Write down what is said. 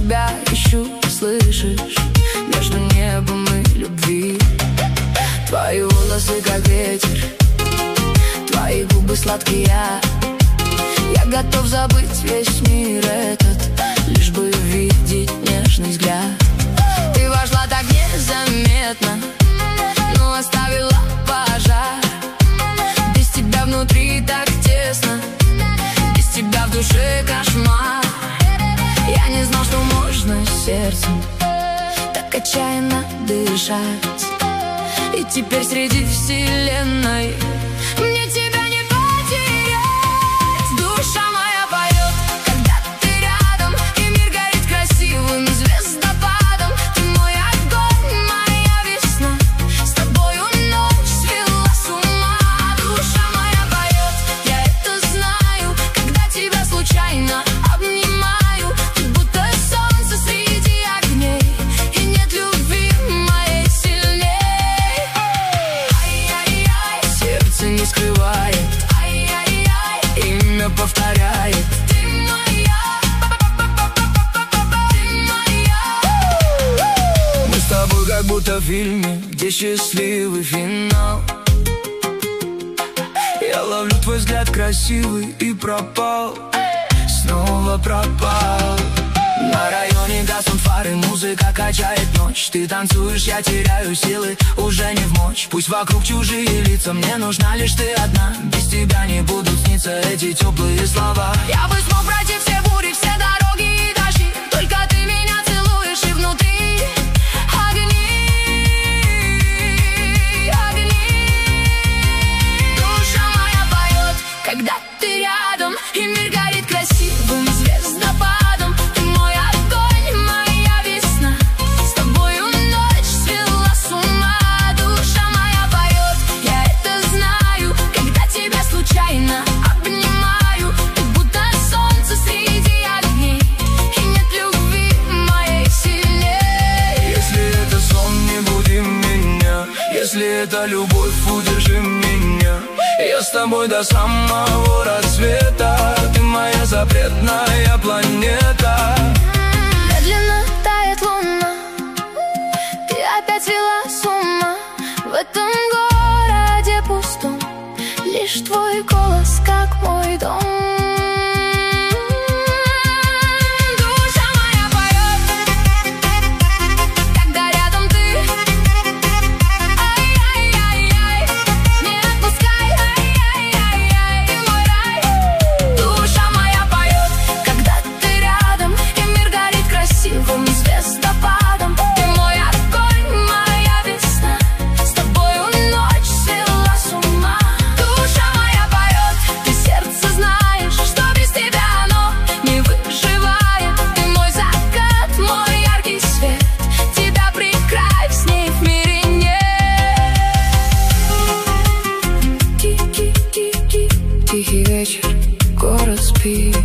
тебя ищу, слышишь? Между небом и любви. Твои волосы как ветер, твои губы сладкие. Я готов забыть весь мир этот, лишь бы видеть нежный взгляд. Ты вошла так незаметно, но оставила пожар. Без тебя внутри так тесно, без тебя в душе кошмар. Я не знал, что можно сердцем так отчаянно дышать. И теперь среди вселенной мне тебя не потерять. Душа моя поет, когда ты рядом, и мир горит красивым звездопадом. Ты мой огонь, моя весна, с тобою ночь свела с ума. Душа моя поет, я это знаю, когда тебя случайно обнимаю. Ты будто солнце среди огней, и нет любви моей сильней. Ай-яй-яй, сердце не скрывает, ай-яй-яй, имя повторяет. Ты моя, ты моя. Мы с тобой как будто в фильме, где счастливый финал. Я ловлю твой взгляд красивый и пропал, снова пропал. На районе гаснут фары, музыка качает ночь. Ты танцуешь, я теряю силы, уже не в мочь. Пусть вокруг чужие лица, мне нужна лишь ты одна. Без тебя не будут сниться эти теплые слова. Я бы смог пройти все бури, все дороги и дожди, только ты меня целуешь, и внутри огни, огни. Душа моя поет, когда ты рядом, и мир горит красивым звездопадом. Ты мой огонь, моя весна, с тобою ночь свела с ума. Душа моя поет, я это знаю, когда тебя случайно обнимаю. Ты будто солнце среди огней, и нет любви моей сильней. Если это сон, не буди меня, если это любовь, удержи меня. Я с тобой до самого рассвета, ты моя запретная планета. Медленно тает луна, ты опять свела с ума. В этом городе пустом лишь твой голос, как мой дом. Душа моя поет, когда рядом ты. Ай-яй-яй-яй, не отпускай. Ай-яй-яй-яй, ты мой рай. Душа моя поет, когда ты рядом, и мир горит красивым звездопадом. Ты мой огонь, моя весна, с тобою ночь свела с ума. Душа моя поет, ты сердце знаешь, что без тебя оно не выживает. Ты мой закат, мой яркий свет, тебя прекрасней в мире нет. Тихий вечер, город спит.